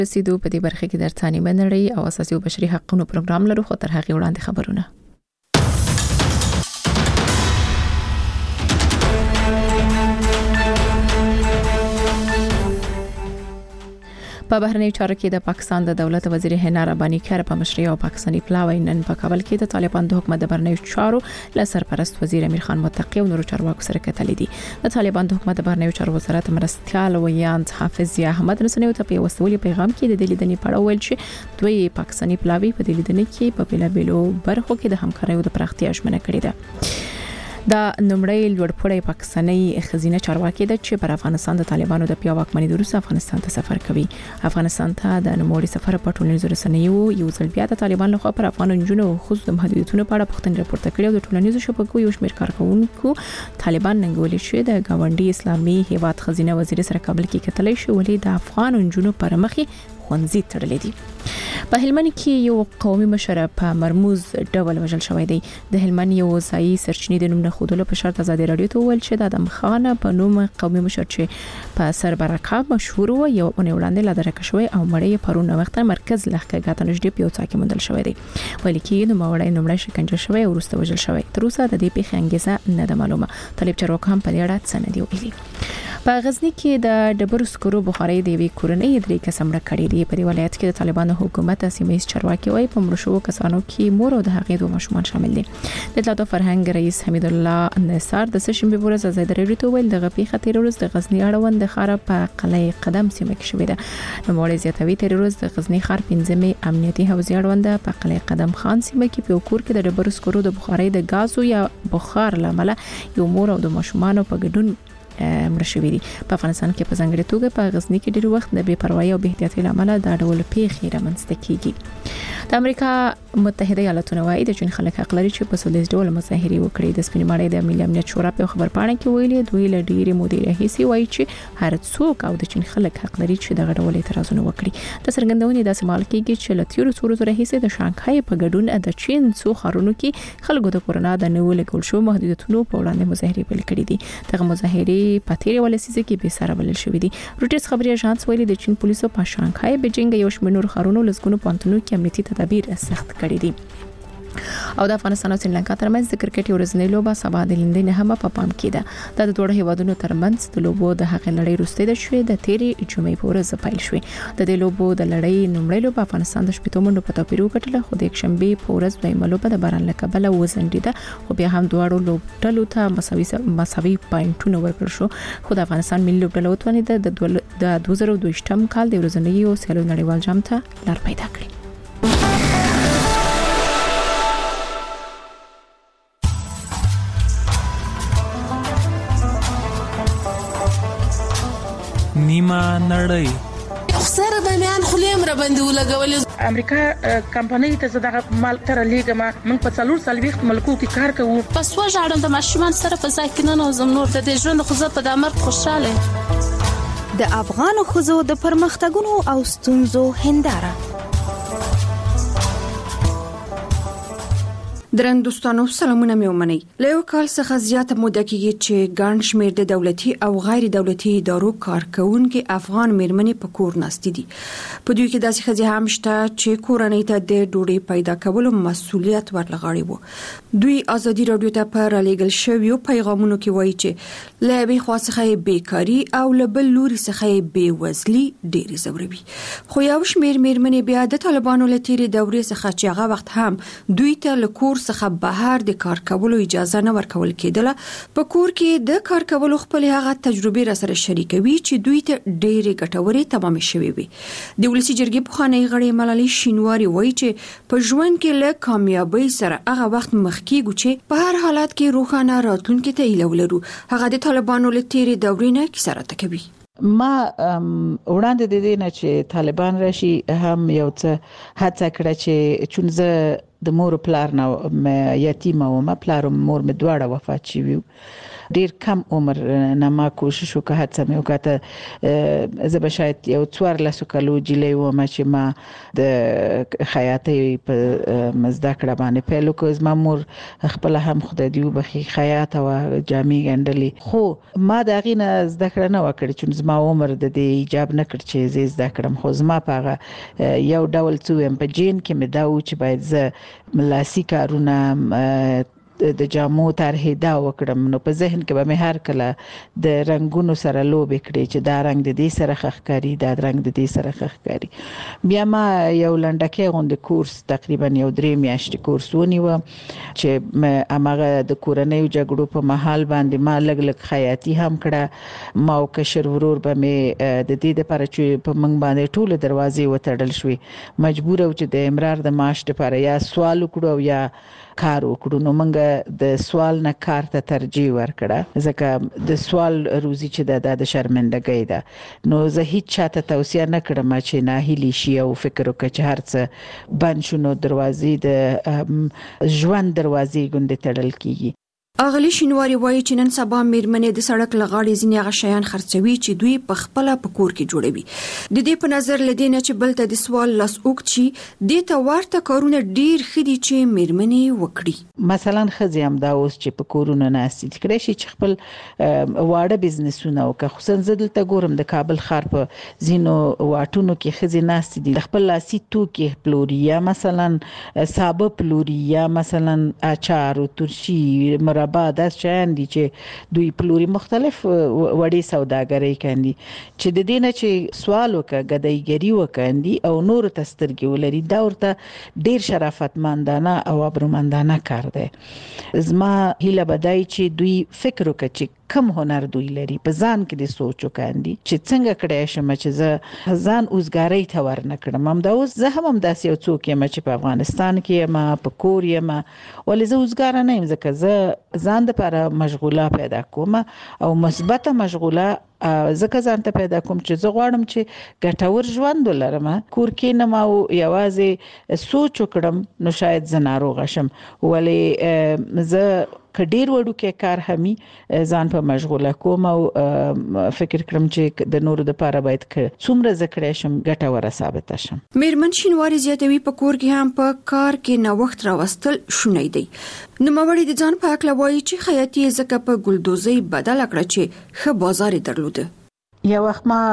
رسیدو په دې برخه کې د ثاني منړی او اساسي او بشري حقوقو پروګرام لرو خو تر هغه وړاندې خبرونه. په بهرنیو چارو کې د پاکستان د دولت وزیر حنا رباني کار په مشرۍ او پاکستاني پلاوی نن په کابل کې د طالبان د حکومت د بهرنیو چارو له سرپرست وزیر امیر خان متقی او نورو چارواکو سره کتلې دي. د طالبان د حکومت د بهرنیو چارو وزارت مرستيال ویاند حافظ احمد رسنیو ته په وسولي پیغام کې د لیدنې په اړه ویل چې دوی پاکستاني پلاوی په لیدنې کې په بیلابیلو برخو کې د همکاریو د پراختیا ژمنه کړې ده. دا نمړی لوړپوړی پاکستاني خزینه چارواکي ده چې پر افغانستان د طالبانو د پیاوړ واکمنۍ وروسته افغانستان ته سفر کوي. افغانستان ته د نوموړي سفر په ټولنیزو رسنیو یو ځل بیا د طالبان لخوا پر افغان جنونو خصوص د محدودیتونو په اړه پوښتنې راپورته کړې او د ټولنیزو شبکو یو شمېر کارکونکو طالبان ننګولې شوی د گاونډي اسلامي هیواد خزینه وزیر سره کابل کې کتلې شو ولې د افغان جنونو پر مخې خونځي تړلې دي. په هلمند کې یو قومي مشر په مرموز ډول وژل شوی دی. د هلمند یو ځایي سرچینې د نوم نه خودلو په شرط ازادي رادیو ته ویل چې د ادم خان په نوم قومي مشر چې په سربرکه مشهور و یو اونۍ وړاندې لا درک شوی او مړی پرون وخت مرکز لخکګه ته نږدې په یو ځای کې موندل شوی دی. ویل کې نو مړی شکنجه شوی او وروسته وژل شوی. تر اوسه د دې پیښې انګیزه نه ده معلومه. طالب چارواکو هم په دې اړه څه نه دی ویلي. په غزنی کې د ډبرو سکرو بخاري د وی کورنۍ درې کسان مړه کړي دي. په دې ولایت کې د طالبانو حکومت سیمه‌یز چارواکي وايي په مړو شوو کسانو کې مور او د هغې دوه ماشومان شامل دي. د اطلاعات فرهنګ رئیس حمید الله نثار د سشنبه ورځ ازاد رادیو ته ویل د غفي خطر ورځ د غزنی اړوند د خار په قلعه قدم سیمه کې شوې ده. نو مولوی زیاتوي تر ورځ د غزنی خار پنځمه امنیتي حوزه اړوند په قلعه قدم خان سیمه کې په کور کې د ډبرو سکرو د بخاري د غازو یا بخار لامل یو مور او د ماشومان په ګډون مړه شوي دي. په افغانستان کې په ځانګړي توګه په غزنی کې ډېر وخت د بې پروايي او بې احتیاطۍ لامل دا ډول پیښې رامنځته کیږي. د امریکا متحده ایالاتونو وايي د چین خلک حق لري چې په سولهییز ډول مظاهره وکړي. د سپین ماړی د ملي امنیت شورا په خبر پاڼه کې ویلي دوی له ډېرې مودې راهیسې وايي چې هر څوک او د چین خلک حق لري چې د ډول اعتراضونه وکړي. د څرګندونې د سمال کېږي چې له تیرو څو ورځې راهیسې د شانګهای په ګډون د چین څو ښارونو کې خلکو د کورونا د نوو لګول شو محدودیتونو په وړاندې مظاهره پیل کړې دي. دغه مظاهره په تیرې ولسیزه کې به سره بلل شوې دي. روټرز خبري اژانس ویلي د چین پولیسو په شانګهای بیجینګ یو شمېر نور ښارونو لزګونو پانتونو کې امنیتي تدابیر سخت کړي دي. او د افغانستان او سریلانکا ترمنځ د کرکټ ورځنۍ لوبه سبا د لندن هم په پام کې ده. د دوه هیوادونو ترمنځ د لوبو د هغې لړۍ وروسته د شوې د تیرې جمعې په ورځ پیل شوې. د دې لوبو د لړۍ نومړۍ لوبه افغانستان د شپږ منډو په توپیر وکړه خو د یکشنبه په ورځ دویمه لوبه د باران له کبله وزنډیده خو بیا هم دواړو لوبډلو ته مساوي پاینټونه ورکړل شو. خو د افغانستان ملي لوبډله وتوانېده د 2022م کال د ورځنیو سیالیو نړیوال جام ته لار پیدا کړي. نیمه نړۍ سره د میان خلیم را باندې ولګول. امریکا کمپنۍ ته زړه مال تر لیګما موږ په 4 ملکو کې کار کوو. پس وژاړم د ماشومان سره په ځای کې نه نوزم نور د دې ژوند خو زه په دامر خوشاله. د افغان خزو د پرمختګونو او ستونزو هنداره. درن دوستانو سلامونه مې ومنئ. له یو کال څخه زیاته موده کېږي چې ګڼ شمېر د دولتي او غیر دولتي ادارو کارکونکي افغان میرمنې په کور ناستې دي. په دوی کې داسې ښځې هم شته چې کورنۍ ته د ډوډۍ پیدا کولو مسؤلیت ورلغاړي وو. دوی ازادي رادیو ته په رالیږل شویو پیغامونو کې وایي چې له یوې خوا څخه بیکاري او له بل لوري څخه بېوزلي ډېرې ځوروي. خو یو شمېر میرمنې بیا د طالبانو له تېرې دورې څخه چې هغه وخت هم دوی ته له کور څخه بهر د کار کولو اجازه نه ورکول کېدله په کور کې د کار کولو خپل هغه تجربه را سره شریکوي چې دوی ته ډېرې ګټورې تمامې شوې وي. د ولسی جرګې پخوانی غړي ملالۍ شینواری وایي چې په ژوند کې له کامیابی سره هغه وخت مخ کېږو چې په هر حالت کې روښانه راتلونکي ته هیله ولرو. هغه د طالبانو له تیرې دورې نه کیسه راته کوي. ما وړاندې د دې نه چې طالبان راشي هم یو څه هڅه کړه چې چون زه د مور پلار نه یتیمه وم، پلار او مور مې دواړه وفات شوي ډیر کم عمر نه ما کوشش وکړ هڅه مې وکړه زه به شاید یو 14 کالو جلې وم چې ما د خیاطۍ په مزده کړه باندې پیل وکړ. زما مور خپل هم خدای دې وبخي خیاط او جامې ګنډلې، خو ما دا غینه زده کړه نه وکړه چې زما عمر د دې ایجاب نه کړ چې زه زده کړم. خو زما په یو ډول څو په جین کې مې دا و چې باید زه لاسي کارونه د جامو طرحې دا وکړم. نو په ذهن کې به مې هر کله د رنگونو سره لوبې کړې چې دا رنگ د دې سره ښکاري، دا رنگ د دې سره ښکاري. بیا ما یو لنډکی غونډه کورس تقریبا یو 3 میاشتې کورس ونیو چې امغه د کورنۍ جګړو په محل باندې ما لګ خیاطي هم کړه. ما او کشر ورور به مې د دې لپاره چې په منګ باندې ټول دروازې وتړل شوې، مجبور و چې د امرار د معاش لپاره یا سوال وکړو او یا کار وکړو. نو موږ د سوال نه کار ته ترجیح ورکړه ځکه د سوال روزي چې د شرمندګۍ ده. نو زه هیڅ چاته توصیه نه کړم چې ناهیلي شي او فکر وکړي چې هر څه بند شونه دروازې د ژوند دروازې ګوندې تړل کیږي. اغلی شینواری وایي چې نن سبا میرمنې د سړک لغاړې ځینې غشیان خرڅوي چې دوی په خپل په کور کې جوړوي. د دې په نظر لدې نه چې بل ته د سوال لاس اوږد شي، د ته ورته کارونه ډیر خدي چې میرمنې وکړي. مثلا خزي هم دا اوس چې په کورونه ناستي کړي شي چې خپل واړه بزنسونه وکړي. خصوصا زه دلته ګورم د کابل ښار په زینو واټونو کې خزي ناستي دي خپل لاسي توکي پلوري، یا مثلا سابه پلوري، یا مثلا اچار او ترشي مربا داس شان دي چې دوی پلوري مختلف وړي سوداګرۍ کوي چې د دینه چې سوال وکړه غدایګری وکاندي او نور تسترګي ولري. دا ورته ډیر شرافتمندانه او ابرومندانه کار دی. زما هیله بدای چې دوی فکر وکړي چې کم هنر دوی لري، په ځان کې د سوچ وکاندي چې څنګه کړای شم چې زه ځان اوسګاری ته ورنه کړم. هم دا اوس زه هم داسې یو څوک یم چې په افغانستان کې ما په کور یم، ولې زه اوسګار نه یم ځکه زه ځان لپاره مشغوله پیدا کوم او مثبته مشغوله ځکه ځان ته پیدا کوم چې زه غواړم چې ګټور ژوند ولرم. کور کې نه ما یوازې سوچ وکړم نو شاید زه ناروغه شم، ولې زه کډیر وړو کې کار همي ځان په مشغوله کوم او فکر کړم چې د نورو لپاره باید څومره ذکر شم ګټوره ثابت شم. میرمن شینواری زیاتوي په کور کې هم په کار کې نوښت راوستل شونی دی. نو موري د ځان په اړه وایي چې خیاطي ځکه په ګلدوزي بدل کړ چې ښه بازار درلوده. یو وخت ما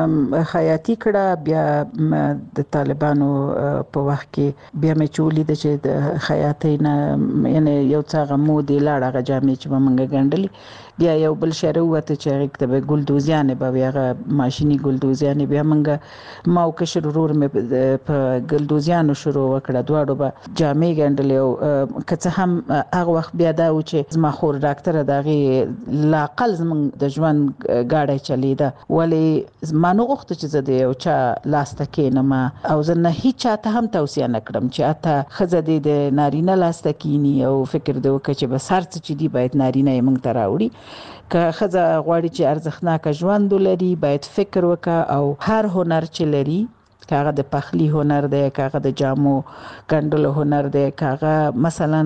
خیاطي کړه، بیا د طالبانو په وخت کې بیا مې چولې د چې د خیاطۍ نه یعنی یو څه غمو دی لاړه غجامې چې موږ ګنډلې. بیا یو بل شهر وته چې هغه کتابه ګلدوزیانه به هغه ماشيني ګلدوزیانه بیا موږ ما او کشر ورور مې په ګلدوزیانو شروع وکړه. دواړو به جامې ګنډلې او که هم هغه وخت بیا دا و چې زما خور ډاکټر دغه لاقل زموږ د ژوند گاډي چلیده، ولی زمانو غوښته چې زه د یو چا لاسته کینم او زه نه هیڅ چاته هم توصیه نه کړم چې اته خزه د نارینه لاسته کینی او فکر دی وکړي چې بس هر څه چې دی باید نارینه یې موږ ته راوړي. که خزه غواړي چې ارزښتناک ژوند ولري باید فکر وکړي او هر هنر چې لري، کاغه د پخلی هنر دی، کاغه د جامو ګنډلو هنر دی، کاغه مثلا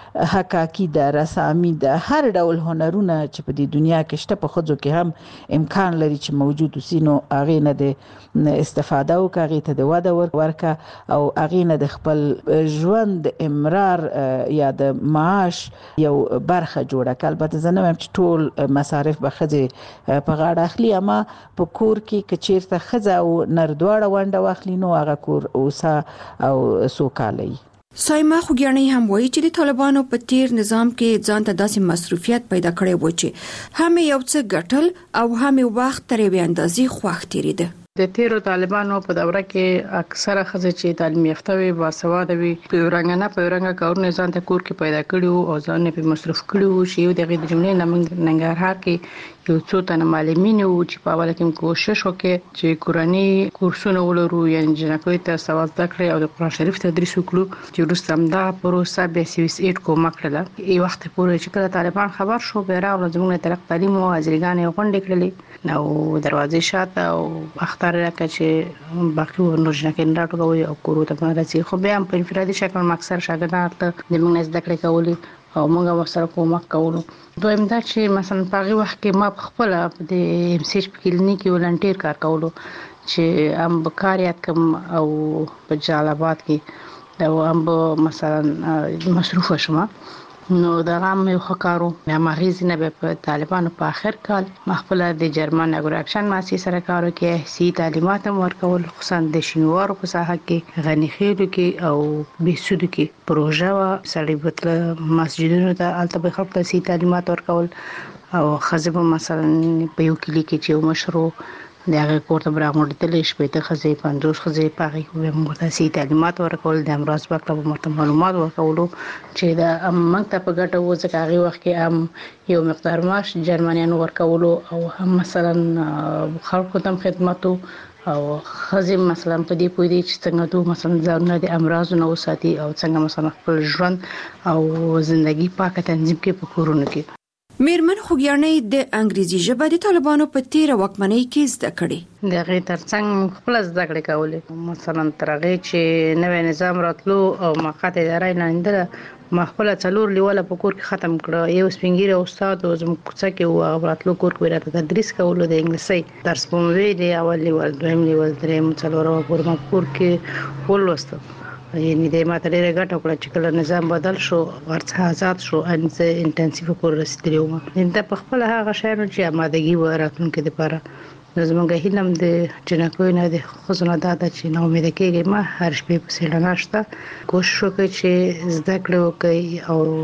حکاکی د رسامي د هر ډول هنرونه چې په دې دنیا کې شته په خودو کې هم امکان لري چې موجود وسینو اغه نه د استفاده او کاغه ته د واده ورکا او اغه نه د خپل ژوند امرار یا د معاش یو برخه جوړه کړه. البته زه نه چې ټول مصارف به خځه په غاړه اخلي، اما په کور کې کچیرته خځه او نردواړه ونده واخلي نو هغه کور اوسه او سوکالي. سایما خوګیانې هم وایي چې د طالبانو په تیر نظام کې ځان ته داسې مصروفیت پیدا کړی و چې هم یو څه ګټل او هم وخت تر یوې اندازې خوښ تیریده. د تیرو طالبانو په دوره کې اکثره خزه چې تعلیم یافته وي باسواده وي په ورنګ کارونه ځان ته کور کې پیدا کړي او ځان په مصرف کړي شي. یو دغه جملې نه ننګرهار کې یو څو تنه معلمین او چې په اوله کې کوشش وکړي چې کورنۍ کورسونه ولرو، یعنی جنکوي ته سواد زده کړي او د قرآن شریف تدریس وکړو چې وروسته هم دا پروسه به CVS8 کومه کړله. ای وخت پورې چې کله طالبان خبر شو به راغله زموږ ترق تعلیم او اجرګانې غونډې کړلې نو دروازې شاته او اختر راکړه چې باقي ورنور جنکې راټولوي او کورو ته راځي. خو بیا هم په انفرادي شکل اکثر شاګردان ته د موږ زده کړې کولې او موږ ورسره کومک کوو. دویم دا چې مثلا په هغه وخت کې ما خپل د ام سی ایچ په کلینیک کې ولنټیر کار کولو چې ام بکاریات کوم او په جلالاباد کې دا ام مثلا مصروف شوم. نو دا هم یو خکارو مې ماغیز نه په طالبانو په اخر کال مخبل د جرمن اګراکشن ماسي سره کارو کې سي تعلیمات ورکول خصوصا د شینوارو په ساحه کې غنی خېلو کې او بيسودو کې پروژه وا سړي بتل مسجدونو ته البته خلک ته سي تعلیمات ورکول او خزبه مثلا په یو کلی کې چې مشروع د هغه کوټه برابر دلې شپې ته خزې 50 خزې پاره کوم مرتسي تعلیمات ورکول د امراض په اړه مرته معلومات ورکول چې دا مکتب په ګټه و ځکه هغه وخت کې یو مقدار معاش جرمنیان ورکول او هم مثلا خلکو ته خدماتو او خزې مثلا په دې پوي دي چې څنګه دوه مثلا ځانونه د امراض نو ساتي او څنګه مثلا خپل ژوند او ژوندۍ پاکه تنظیم کې په کورونه کې. میرمن خوګیانې د انګریزي ژبه د طالبانو په تیر وکمنۍ کې زده کړې. د غي ترڅنګ خپل زده کړې کولې مثلا ترغه چې نوې نظام راتلو او مقاطع ادارې لاندې ما خپل څلور لیواله په کور کې ختم کړ. یو سپینګیره استاد او زموږ کوڅه کې او راتلو کور کې راته تدریس کولو د انګلیسي درس په مې دی اول لیول دویم لیول دریم څلور او کور کې ولوستم. یعنی د ماته ډېر غټه کړه چې کله نظام بدل شو ورڅ آزاد شو ان زه انټنسیو کور رسیدلو ما د په خپل هغه شهر چې آمادګي وراتونکو لپاره زموږ هیلم د جنکوي نه د خزونه داده چې نو امید کېږي ما هر شپه په سیلاناشته کوشش وکړ چې زده کړو کوي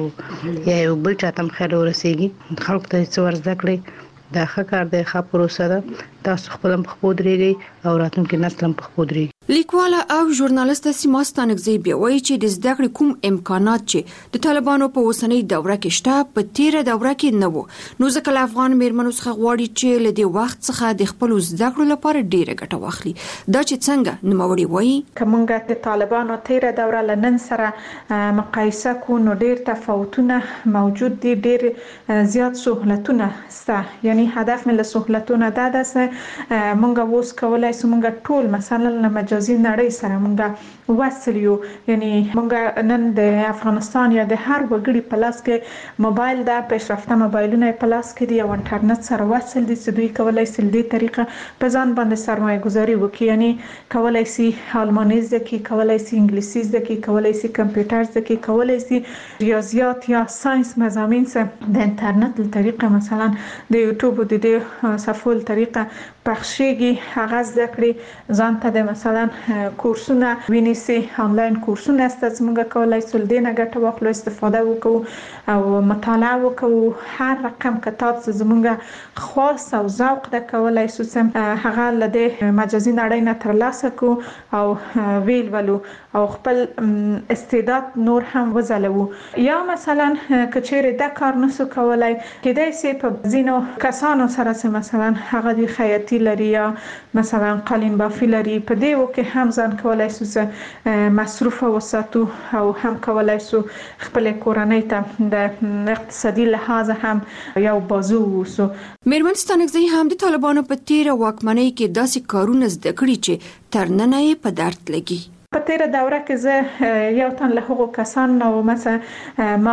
او یو بل چاته خیر ورسیږي خلک ته څور زده کړي دا ښه کار دی ښه پروسه ده. تاسو خپل په خپل درېږي او راتلونکي نسل په خپل درېږي. لیکواله او ژورنالیست سیما ستانکزی بیا وایي چې د زده کړې کوم امکانات چې د طالبانو په اوسنۍ دوره کې شته په تیره دوره کې نه وو. نو ځکه له افغان میرمنو څخه غواړي چې له دې وخت څخه د خپل زده کړو لپاره ډیره ګټه واخلي. دا چې څنګه نوموړي وایي کومګه د طالبانو تیره دوره لنن سره مقایسه کو نو ډیر تفاوتونه موجود دي، ډیر زیات سہولتونه سته. یعنی هدف مې له سہولتونه دا ده چې مونږ اوس کولای سو مونږ ټول مثلا له مجازي نړۍ سره مونږ وصل یو. یعنی مونږ نن د افغانستان یا د هر وګړي په لاس کې موبایل ده، پیشرفته موبایلونه په لاس کې دي او انټرنیټ سره وصل دي چې دوی کولای شي د طریقه په ځان باندې سرمایه گذاري وکړي. یعنی کولای شي الماني زده کړي، کولای شي انګلیسي زده کړي، کولای شي کمپیوټر زده کړي، کولای شي ریاضیات یا ساينس مضامین سره د انټرنیټ له طریقه مثلا د یوټیوب د دې صفول طریقه پخشيږي هغه زده کړي. ځان ته د مثلا کورسونه ویني آنلاین کورسونه است چې موږ کولای شو د نه ګټه واخلو، استفاده وکړو او مطالعه وکړو. هر رقم کتاب چې موږ خاص او ذوق د کولای شو هغه له د مجازي نړۍ نه ترلاسه کو او ویل ولو او خپل استعداد نور هم وزلو. یا مثلا کچېره د کار نسو کولای کېدای شي په زینو کسانو سره مثلا هغه د خیاطي لري یا مثلا قالین بافي لري، په دې وکه هم ځان کولای شو مصروف وساتو او هم کولای شو خپل کورنۍ ته د اقتصادي لحاظ هم یو بازو وسو. میرمن ستانکزی هم د طالبانو په تیر واکمنۍ کې داسې کارونه زده کړي چې تر نن یې په درد لګي. په تیره دوره کې زه یو تن له هغو کسانو مثلا ما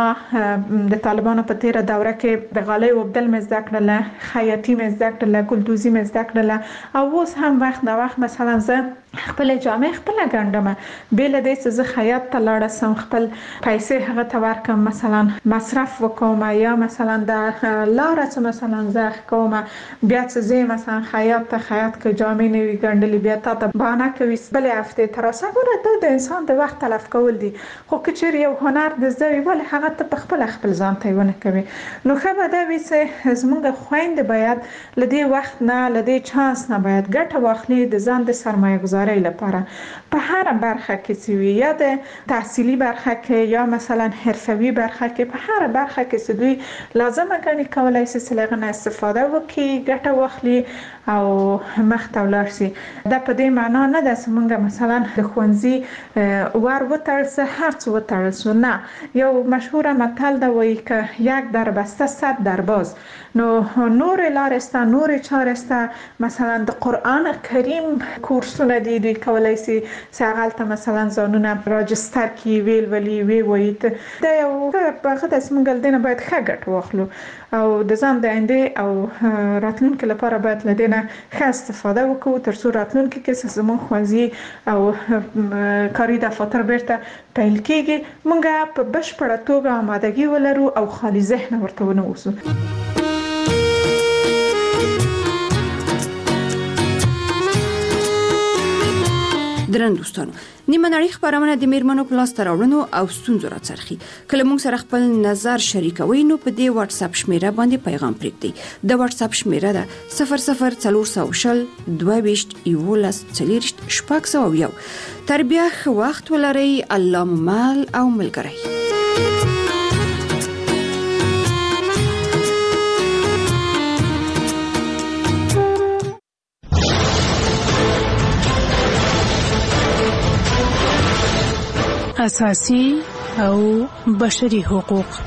د طالبانو په تیره دوره کې د غالۍ وبدل مې زده کړله، خیاطي مې زده کړله، ګلدوزي مې زده کړله او اوس هم وخت نه وخت مثلا زه خپل جامې خپل ګنډم. بل دې چې زه خیاط ته لاړ سم خپل پیسې هغه ته ورکم، مثلا مصرف وکوم یا مثلا د لار څخه مثلا زه کوم بیا چې زه مثلا خیاط ته خیاط کې جامې نه وی ګنډلې بیا ته بهانه کوي بل هفته تر اوسه د انسان د وخت تلف کول دي. خو کچېر یو هنر د زوی ول هغه ته خپل ځان ته ونه کوي. نو خبره دا وي چې زموږ خويند باید لدی وخت نه لدی چانس نه باید ګټه واخلي د ځان د سرمایه گذاري لپاره په هر برخه کې چې یا د تحصیلي برخه کې یا مثلا حرفوي برخه کې په هر برخه کې چې دوی لازمه ګڼي کولای شي چې لغنه استفاده وکړي، ګټه واخلي او مخ ته ولاړ شي. دا په دې معنا نه ده چې موږ مثلا د ښوونځي ور وتړل هر څه وتړل شو، نه. یو مشهور متل دا وایي که یک در بسته 100 در باز. نو نور لارې ستا نور چارې ستا، مثلا د قرآن کریم کورسونه دي، دوی کولای شي چې هغه ته مثلا ځانونه راجستر کی ویل ولی وی وایي. دا یو هغه د موږ دنه باید ښه ګټه واخلو او د ځان د آینده او راتلونکي لپاره باید له دې نه ښه استفاده وکړو تر څو راتلونکي کې زموږ ښوونځي او کاري دفاتر بیرته پیل کېږي موږ په بشپړه توګه آمادګي ولرو او خالي ذهن ورته ونه اوسو. درن دوستانو، نیمه نړۍ خبرونه د میرمنو په لاس راوړنو او ستونزو راڅرخي. کله موږ سره خپل نظر شریکوي نو په دې واتس اپ شمیره باندې پیغام پرېږدئ. د واتس اپ شمیره ده 0040 22 11 40 601. تر بیا ښه وخت ولرئ. الله مو مل او ملګری. اساسي او بشري حقوق.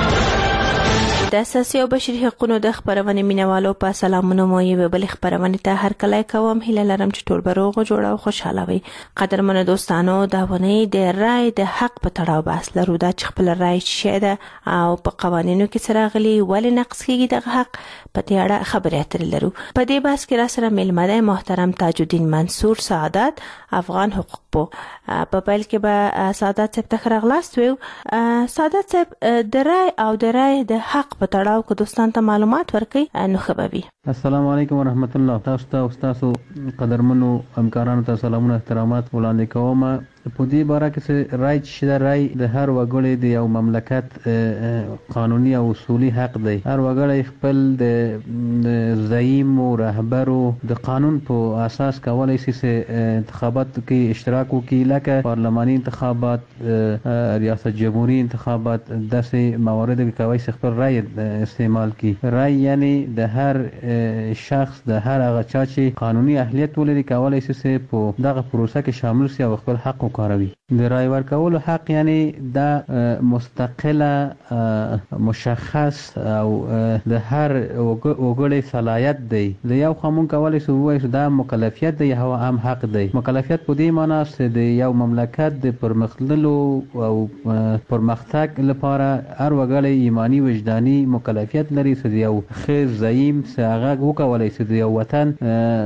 د اساسي او بشري حقوقو د خبرونه مینوالو په سلامونه مو یو بل خبرونه ته هر کله کوم هله لرم چې ټول بروغ جوړ او خوشاله وي. قدرمن دوستانو، دا ونه د رائے د حق په تړاو بحث لرو. دا چې خپل رائے شه ده او په قوانینو کې سره غلي ولې نقص کیږي د حق په دې اړه خبرې اترې لرو. په دې بحث کې را سره ملمده محترم تاج الدین منصور سعادت افغان حقوق په پیل کې به سعادت صاحب ته راغلاست وو. سعادت صاحب د رائے او د رائے د حق په تړاو کو دوستان ته معلومات ورکړي نو خبري. السلام علیکم ورحمت الله. تاسو ته استادو قدرمنو همکارانو ته سلامونه احترامات وړاندې کوم. په دې باره کې چې رائے چې رائے د هر وګړي د یو مملکت قانوني او اصولي حق دی. هر وګړی خپل د زعیم او رهبرو د قانون په اساس کولای شي چې انتخابات کې اشتراک وکړي، لکه پارلماني انتخابات، ریاست جمهوریت انتخابات. داسې موارد کې کوي چې خپل رائے استعمال کړي. رائے یعنی د هر شخص، د هر هغه چا چې قانوني اهلیت ولري کولای شي چې په دغه پروسه کې شامل شي او خپل حق وکاروي. د رائے ورکولو حق یعنی دا مستقله مشخص او د هر وګړي صلاحیت دی. د یو قانون کولای شي وایي دا مکلفیت دی او هم حق دی. مکلفیت په دې معنی چې د یو مملکت د پرمختللو او پرمختګ لپاره هر وګړی ایمانی وجداني مکلفیت لري چې یو خیر زعیم هغه وکولای شي د یو وطن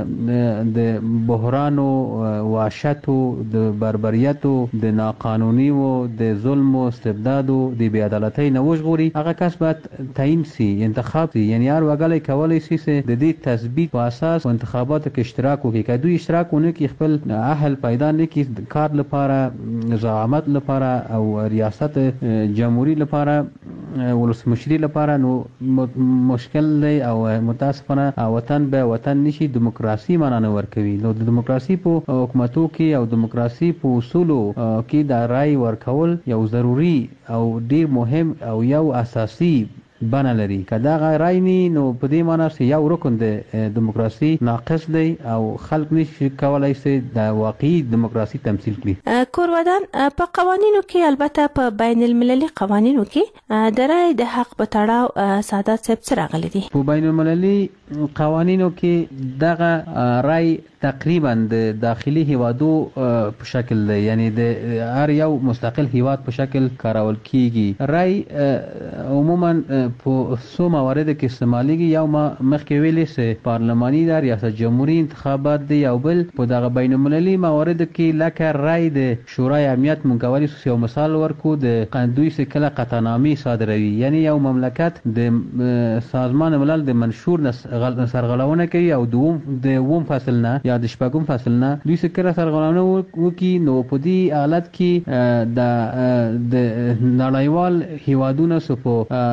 د بحرانو، وحشتو، د بربریتو، د ناقانوني او د ظلم او استبداد او د بې عدالتۍ نه وژغوري. هغه کس باید تعیین شي، انتخاب شي. یعنی هر وګړی کولای شي چې د دې تثبیت په اساس په انتخاباتو کې اشتراک وکړي. که دوی اشتراک ونه کړي، خپل اهل پیدا نه کړي کار لپاره، زعامت لپاره او ریاست جمهوریت لپاره، ولسمشری لپاره، نو مشکل دی او متاسفانه وطن به وطن نشي. دیموکراسي معنا نه ورکوي. نو د دیموکراسي په حکومتو کې او دیموکراسي په اصولو کې د رائے ورکول یو ضروری او ډیر مهم او یو اساسي بنا لري. که دا رائے ني نو په دې معنی چې یو رکن د دیموکراسي ناقص دی او خلک نشي کولای چې د واقعي دیموکراسي تمثيل کړي. کورودان په قوانینو کې، البته په بین المللي قوانینو کې د رائے د حق په تړاو سعادت صاحب څه راغلي دي؟ په بین المللي قوانینو کې دغه رائے تقریبا د داخلي هیوادو په شکل دی. یعنی د هر یو مستقل هیواد په شکل کارول کیږي. رائے عموما په څو مواردو کې استعمالېږي. یو مخکې ویلې چې پارلماني ده، ریاست جمهوریت انتخابات دي. یو بل په دغه بین المللي مواردو کې لکه رائے د شورای امنیت منګولي. یو مثال ورکو، د دوی چې کله قطعنامې صادروي، یعنی یو مملکت د سازمان ملل د منشور سرغړونه کوي او د اووم فصل نه یا د شپږم فصل نه دوی چې کله سرغړونه وکړي، نو په دې حالت کې د نړیوال هیوادونو په شورای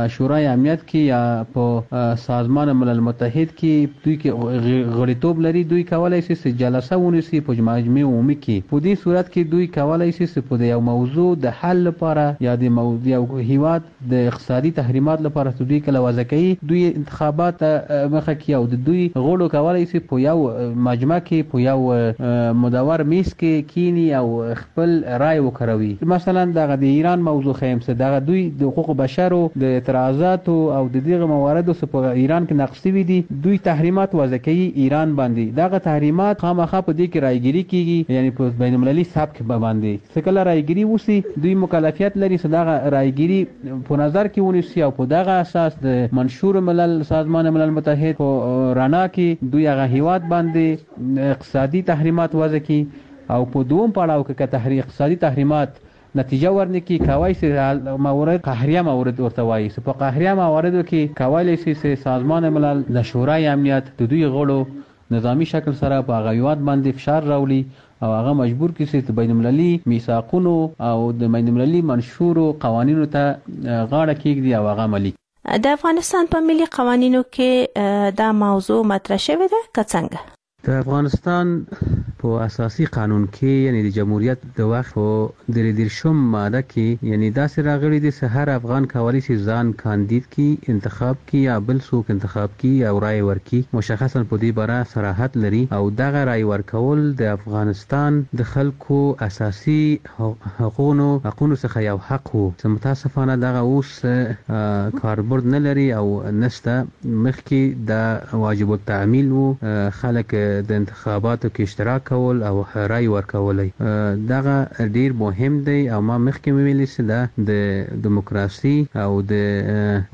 شورای امنیت کې یا په سازمان ملل متحد کې دوی کې غړیتوب لري. دوی کولای شي چې جلسه ونیسي په مجمع عمومي کې. په دې صورت کې دوی کولای شي چې په یو موضوع د حل لپاره یا د موضوع یو هیواد د اقتصادي تحریمات لپاره دوی کله وضع کوي. دوی انتخابات مخه کې او د دوی غړو کولای شي په یو مجمع کې په یو مدور میز کې کینی او خپل رائے وکړوي. مثلا دغه د ایران موضوع خیم څه دغه دوی د حقوق بشر او د اعتراضات او د دغه مواردو په ایران کې نقص وي دي. دوی تحریمات وضع کوي ایران باندې. دغه تحریمات خامخا په دې کې رایګيري کیږي یعنی په بین المللي سبک باندې څکله رایګيري وسی. دوی مکلفیت لري چې دغه رایګيري په نظر کې ونیسي او په دغه اساس د منشور ملل سازمان ملل متحد په رانا کې دوی هغه هیواد باندې اقتصادي تحریمات وضع کوي او په دوم پړاو کې تحریک اقتصادي تحریمات نتیجه ورنکي کوي چې موارد قهریه موارد ورته وایي. په قهریه مواردو کې کوي چې سازمان ملل د شورای امنیت د دوی غړو نظامی شکل سره په هغه هیواد باندې فشار راولي او هغه مجبور کړي چې بین المللي میثاقونو او د بین المللي منشورو قوانینو ته غاړه کېږدي او هغه عملي. د افغانستان په ملي قوانینو کې دا موضوع مطرح شوې ده که څنګه؟ د افغانستان په اساسي قانون کې یعنی د جمهوریت د وخت په 33 ماده کې یعنی داسې راغلي دي چې هر افغان کولی شي ځان کاندید کی انتخاب کی یا بل څوک انتخاب کی او رائے ورکي. مشخصا په دې باره صراحت لري او دغه رائے ورکول د افغانستان د خلکو اساسي حقوقو څخه یو حق وو چې متاسفانه دغه اوس کاربرد نه لري او نشته. مخکې د واجب التعمیل وو خلک د انتخاباتو کې اشتراک کول او رای ورکولای. دغه ډیر مهم دی او ما مخکې ویلي چې دا د دیموکراسي او د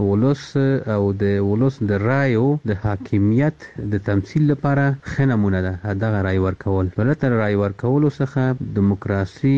ولس د رایو د حاکمیت د تمثيل لپاره ښه نمونه ده دغه رای ورکول. بلته رای ورکول څخه دیموکراسي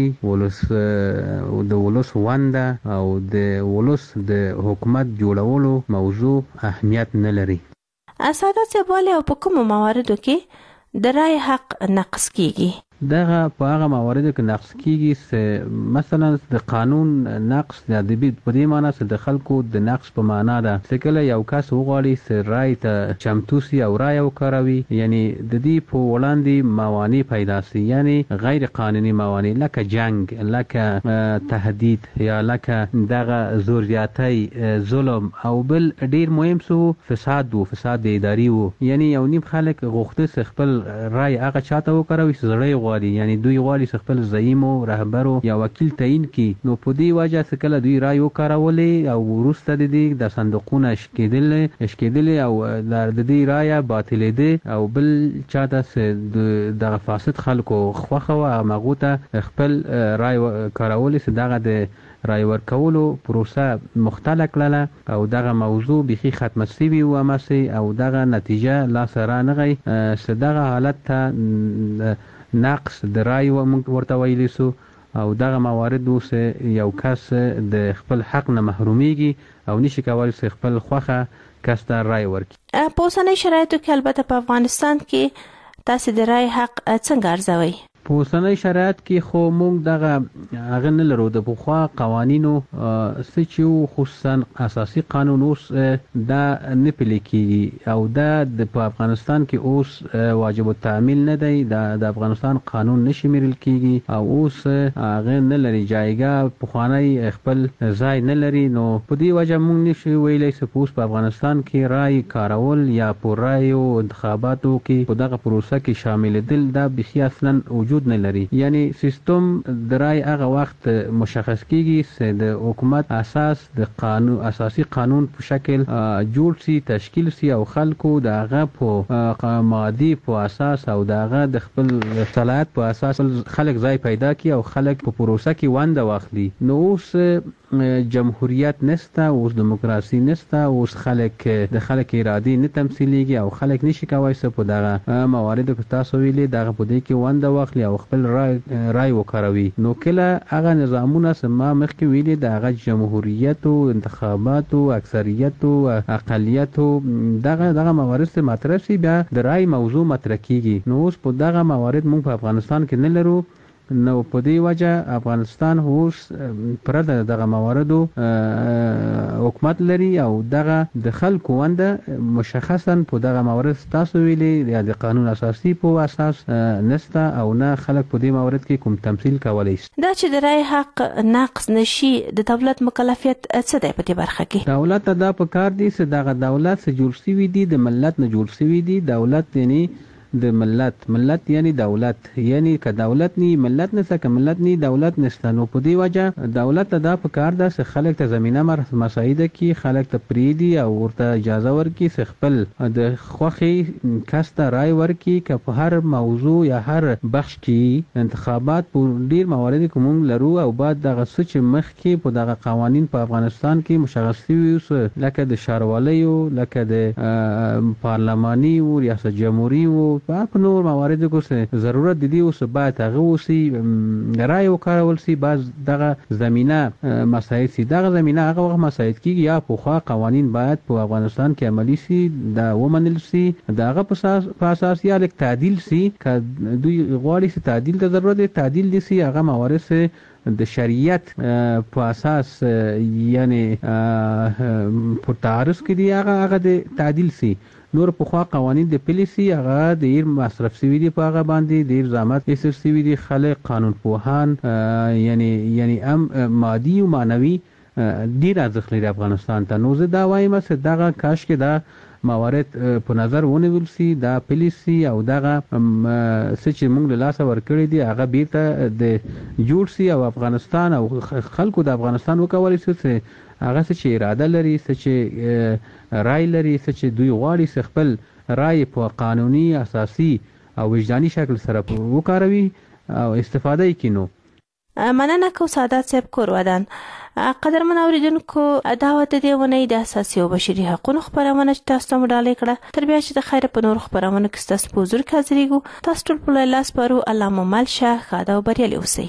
د ولس ونده او د ولس د حکومت جوړولو موضوع اهمیت نه لري. اساده سیواله او په کوم مواردو کې د رای حق نقص کیږي؟ دغه په هغه مواردو کې نقص کیږي چې مثلا د قانون نقص د ادبي په دې معنی چې د خلکو د نقص په معنا ده چې کله یو کس وغواړي چې رای ته چمتو سي او رای وکاروي یعنی د دې په وړاندې موانع پیدا سي یعنی غیر قانوني موانع لکه جنگ لکه تهدید یا لکه دغه زور زیاتی ظلم او بل ډیر مهم سو فساد اداري وو یعنی یو نیم خلک غوښته خپل رای هغه چاته وکاروي چې زړی یعنی دوی غواړي خپل زعیم او رهبر یا وکیل تعیین کی. نو په دې وجه چې کله دوی رای وکارولې او ورسته د دې د صندوقونه اشکېدل او د دې رای باطلېده او بل چاته چې د فاسد خلکو خوخه او مغوته خپل رای کارولې چې دغه د رای ورکولو پروسه مختلق کړله او دغه موضوع بيخي ختمه شوی و امسي او دغه نتیجه لا سره نغی چې دغه حالت ته نقص د رای ورته ویلی سو او دغه موارد اوس یو کس د خپل حق نه محرومیږي او نشي کولای چې خپل خوخه کس ته رای ورکړي. په اوسنۍ شرایطو کې البته په افغانستان کې تاسو د رای حق څنګه ارزوئ؟ په اوسنۍ شرایط کې خو موږ دغه هغه نه لرو. د پخوا قوانینو چې خصوصا اساسي قانون اوس دا نه پلي کیږي او دا په افغانستان کې اوس واجب التعمیل نه دی. د افغانستان قانون نشمیرل کیږي او اوس هغه نه لري جایګه پخوانی خپل ځای نه لري. نو په دې وجه موږ نشو ویلای چې اوس په افغانستان کې رای کارول یا په رایو انتخاباتو کې په دغه پروسه کې شامل دل دا بخي اصلا وجود نه لري. یعنی سیستم د رای هغه وخت مشخص کیږي چې د حکومت اساس د قانون اساسي قانون په شکل جوړ سي تشکیل سي او خلکو دغه په مادي په اساس او دغه د خپل صلاحیت په اساس خلک ځای پیدا کی او خلک په پروسه کې ونده واخلي. نو اوس جمهوریت نسته اوس دیموکراسي نسته اوس خلک د خلک ارادي نه تمثيليږي او خلک نشي کوي چې په دغه مواردو کې تاسو ویلي دغه په دې کې ونده واخلي او خپل رای وکاروي. نو کله هغه نظامونه سم مخکې ویلي دغه جمهوریت او انتخابات او اکثریت او اقلیت دغه موارد مطرح شي بیا د رای موضوع مطرح کیږي. نو اوس په دغه موارد موږ په افغانستان کې نه لرو نو په دې وجه افغانستان اوس پرته دغه مواردو حکومت لري او دغه د خلکو ونده مشخصا په دغه موارد تاسو ویلي د قانون اساسي په اساس نسته او نه خلک په دې موارد کې کوم تمثيل کولای شي. دا چې د رای حق ناقص نشي د دولت مکلفیت څه دی په دې برخه کې؟ دولت ته دا په کار دي چې دغه دولت څخه جوړ شوی دی د ملت نه جوړ شوی دی. دولت یعنی د ملت یعنی دولت یعنی که دولت نی ملت نسته که ملت نی دولت نسته. نو په دې وجه دولت ته دا په کار ده چې خلک ته زمينه مساعده کی خلک ته پریدي او ورته اجازه ورکي چې خپل د خوخي کس ته رائے ورکي که په هر موضوع یا هر بخش کې انتخابات په ډیر موارد کوم لرو او بعد دغه سوچ مخ کې په دغه قوانين په افغانستان کې مشخص وي لکه د شاروالۍ لکه د پارلماني او ریاست جمهوریت په نور مواردو کې ضرورت دي اوس باید هغه وسی رائے وکړول شي. بعض دغه زمينه مسایل سي دغه زمينه هغه وخت مسایل کیږي یا په خوا قوانين باید په افغانستان کې عملی سي دا ومنل سي دغه په اساس یا لیک تعدیل سي که دوی غواړي چې تعدیل ته ضرورت دي تعدیل دي سي هغه موارد سه د شریعت په اساس یعنی په تعارض کې دی هغه د تعدیل سي. نور په خوا قوانين د پالیسي هغه ډیر مصرف شوی دی په هغه باندې ډیر زحمت یې شوی دی. خلک قانون پوهان یعنی مادي او معنوي ډیر ارزښت لري افغانستان ته. نو زه دا وایم چې دغه کاش کې دا موارد په نظر ونیول سي دا پالیسي او دغه چې موږ له لاسه ورکړی دی هغه بیرته د جوړ سي او افغانستان او خلکو د افغانستان وکولای شي چې هغه چې اراده لري چې رائے لري چې دوی غواړي خپل رائے په قانوني اساسي او وجداني شکل سره وکاروي او استفاده کینو. مننه کو سعادت صاحب کور ودان. قدرمن اوریدونکو دعوت دی ونی د اساسي او بشري حقوقو خبرونه تاسو ته مډاله کړه تر بیا چې د خیر په نور خبرونه کې تاسو په حضور حاضرېږو. تاسو ټول په لاس پرو الله ممل شه خاده او بریالي اوسئ.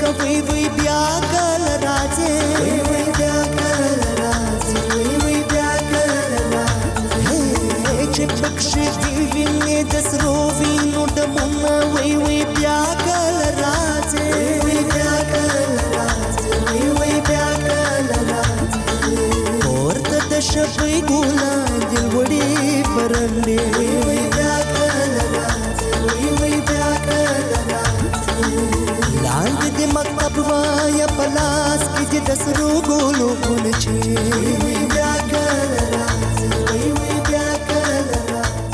وی وی بیا کل راځي وی وی بیا کل راځي وی وی بیا کل راځي چې پکښې دی وینې د سرو وینو ډمونه وی وی بیا کل راځي وی وی بیا کل راځي وی وی بیا کل راځي ورته د شپې ګولا دل وړي پرندې وی وی بیا کل راځي وی وی بیا کل راځي لاندې د مکتب وایا پلاس کې د سرو ګلو ګل چې بیا کل راځي